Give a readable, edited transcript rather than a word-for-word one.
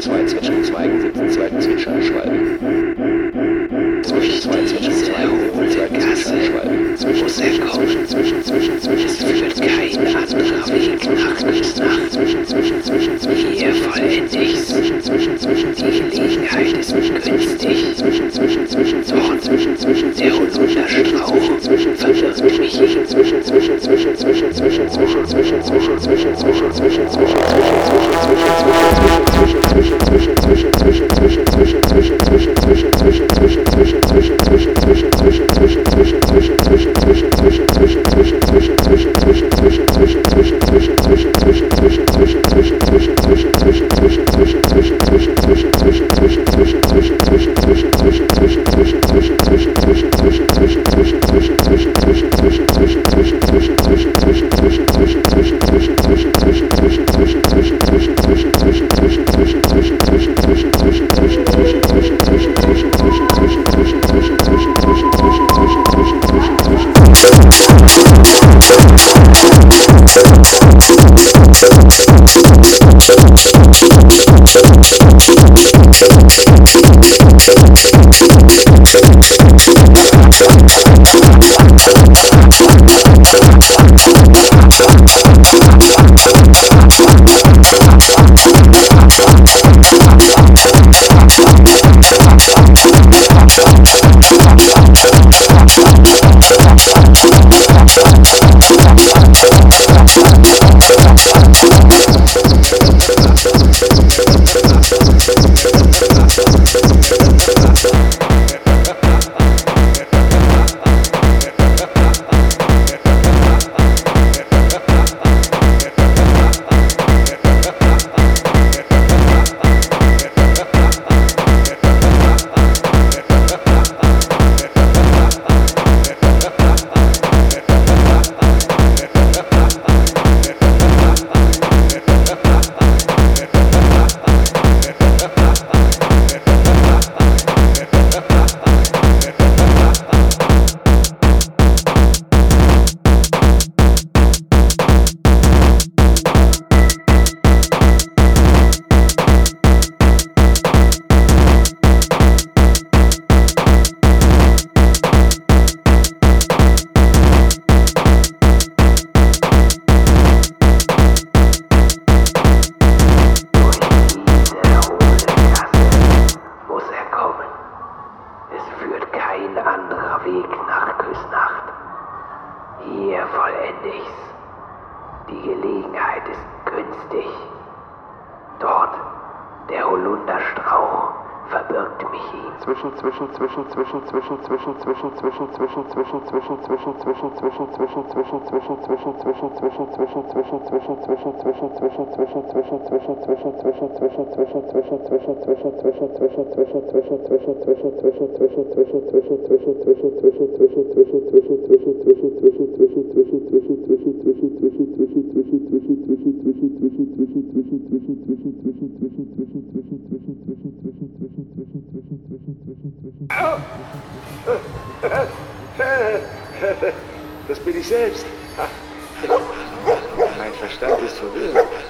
zwei zwitschern Zweigen sitzen, Zweiten zwitschern Schwalben. Zwischen zwei zwitschern Zweigen und Zweiten zwitschern Schwalben. Zwischen kein anderer Weg nach Nacht. Hier vollend ich's. Die Gelegenheit ist günstig. Dort der Holunderstrauch verbirgt mich. Hier vollend ich's. Die Gelegenheit ist günstig. Dort der Holunderstrauch verbirgt mich hin. Das bin ich selbst. Mein Verstand ist verwirrt.